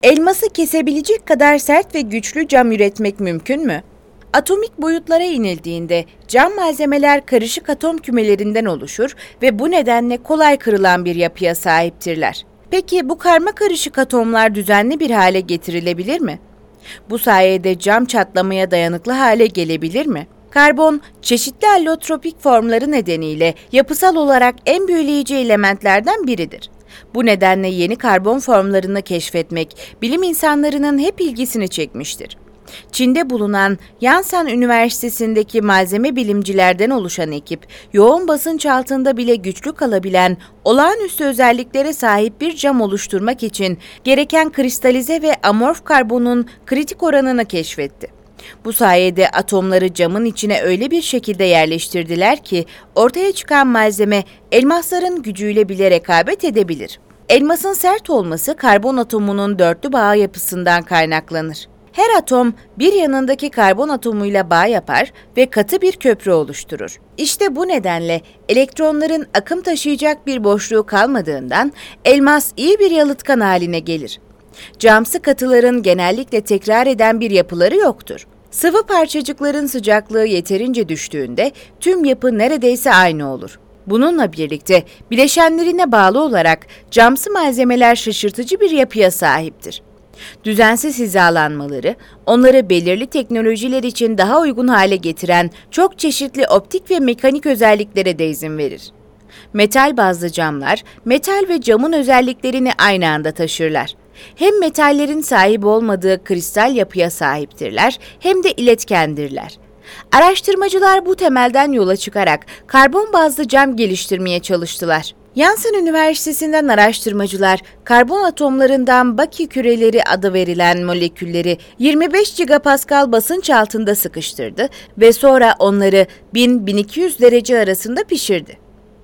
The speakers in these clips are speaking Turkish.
Elması kesebilecek kadar sert ve güçlü cam üretmek mümkün mü? Atomik boyutlara inildiğinde cam malzemeler karışık atom kümelerinden oluşur ve bu nedenle kolay kırılan bir yapıya sahiptirler. Peki bu karmakarışık atomlar düzenli bir hale getirilebilir mi? Bu sayede cam çatlamaya dayanıklı hale gelebilir mi? Karbon, çeşitli allotropik formları nedeniyle yapısal olarak en büyüleyici elementlerden biridir. Bu nedenle yeni karbon formlarını keşfetmek bilim insanlarının hep ilgisini çekmiştir. Çin'de bulunan Yansan Üniversitesi'ndeki malzeme bilimcilerden oluşan ekip, yoğun basınç altında bile güçlü kalabilen olağanüstü özelliklere sahip bir cam oluşturmak için gereken kristalize ve amorf karbonun kritik oranını keşfetti. Bu sayede atomları camın içine öyle bir şekilde yerleştirdiler ki ortaya çıkan malzeme elmasların gücüyle bile rekabet edebilir. Elmasın sert olması karbon atomunun dörtlü bağ yapısından kaynaklanır. Her atom bir yanındaki karbon atomuyla bağ yapar ve katı bir köprü oluşturur. İşte bu nedenle elektronların akım taşıyacak bir boşluğu kalmadığından elmas iyi bir yalıtkan haline gelir. Camsı katıların genellikle tekrar eden bir yapıları yoktur. Sıvı parçacıkların sıcaklığı yeterince düştüğünde tüm yapı neredeyse aynı olur. Bununla birlikte bileşenlerine bağlı olarak camsı malzemeler şaşırtıcı bir yapıya sahiptir. Düzensiz hizalanmaları, onları belirli teknolojiler için daha uygun hale getiren çok çeşitli optik ve mekanik özelliklere de izin verir. Metal bazlı camlar, metal ve camın özelliklerini aynı anda taşırlar. Hem metallerin sahip olmadığı kristal yapıya sahiptirler, hem de iletkendirler. Araştırmacılar bu temelden yola çıkarak karbon bazlı cam geliştirmeye çalıştılar. Yansan Üniversitesi'nden araştırmacılar, karbon atomlarından Baki küreleri adı verilen molekülleri 25 gigapascal basınç altında sıkıştırdı ve sonra onları 1000-1200 derece arasında pişirdi.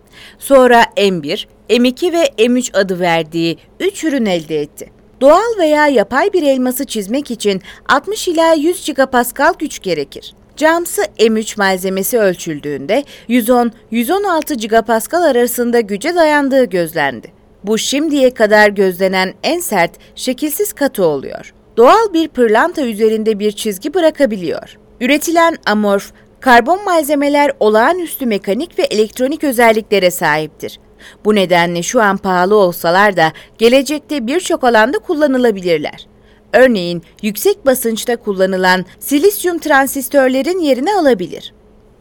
Sonra M1, M2 ve M3 adı verdiği 3 ürün elde etti. Doğal veya yapay bir elması çizmek için 60 ila 100 gigapascal güç gerekir. Camsı M3 malzemesi ölçüldüğünde 110-116 gigapascal arasında güce dayandığı gözlendi. Bu şimdiye kadar gözlenen en sert, şekilsiz katı oluyor. Doğal bir pırlanta üzerinde bir çizgi bırakabiliyor. Üretilen amorf, karbon malzemeler olağanüstü mekanik ve elektronik özelliklere sahiptir. Bu nedenle şu an pahalı olsalar da gelecekte birçok alanda kullanılabilirler. Örneğin yüksek basınçta kullanılan silisyum transistörlerin yerini alabilir.